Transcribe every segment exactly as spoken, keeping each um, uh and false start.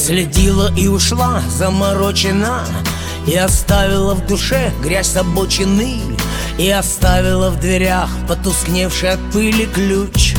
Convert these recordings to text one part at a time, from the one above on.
Наследила и ушла, заморочена, и оставила в душе грязь обочины, и оставила в дверях потускневший от пыли ключ.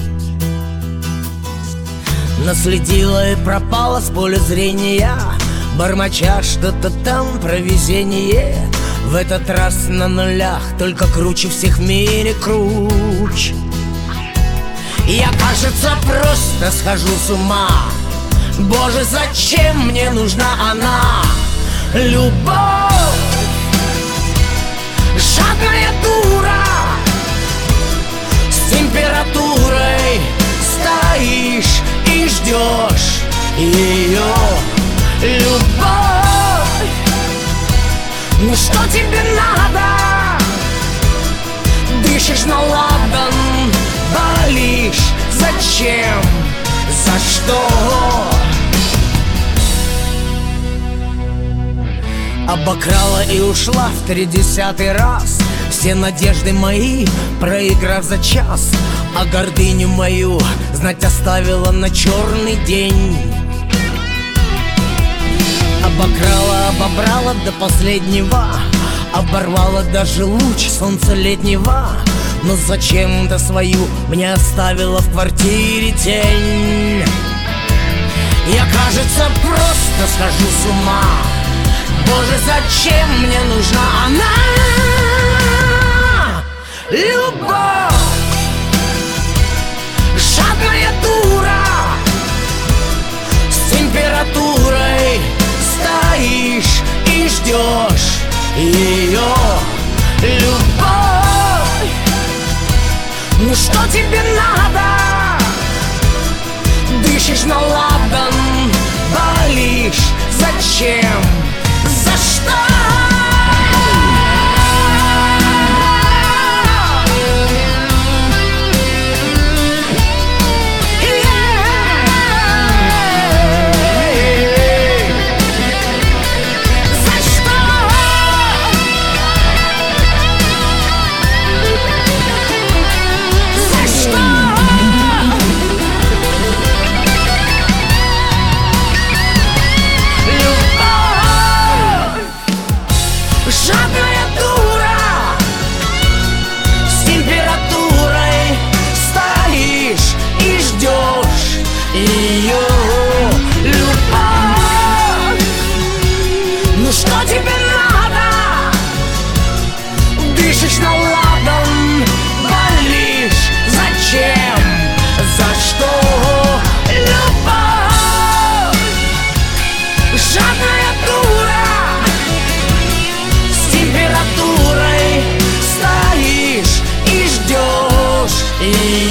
Наследила и пропала с поля зрения, бормоча что-то там про везение. В этот раз на нулях, только круче всех в мире круч. Я, кажется, просто схожу с ума. Боже, зачем мне нужна она? Любовь, жадная дура, с температурой стоишь и ждешь ее. Любовь, ну что тебе надо? Дышишь на ладан, болишь. Зачем? За что? Обокрала и ушла в тридесятый раз все надежды мои, проиграв за час. А гордыню мою знать оставила на черный день. Обокрала, обобрала до последнего, оборвала даже луч солнца летнего. Но зачем-то свою мне оставила в квартире тень. Я, кажется, просто схожу с ума. Боже, зачем мне нужна она? Любовь, жадная дура, с температурой стоишь и ждешь ее. Любовь, ну что тебе надо? Дышишь на ладан, болишь. Зачем? За что? Жадная дура, с температурой стоишь и ждешь ее. Любовь, ну что тебе надо? Дышишь на ладан, болишь. Зачем? За что? Любовь, жадная дура, температурой стоишь и ждешь. И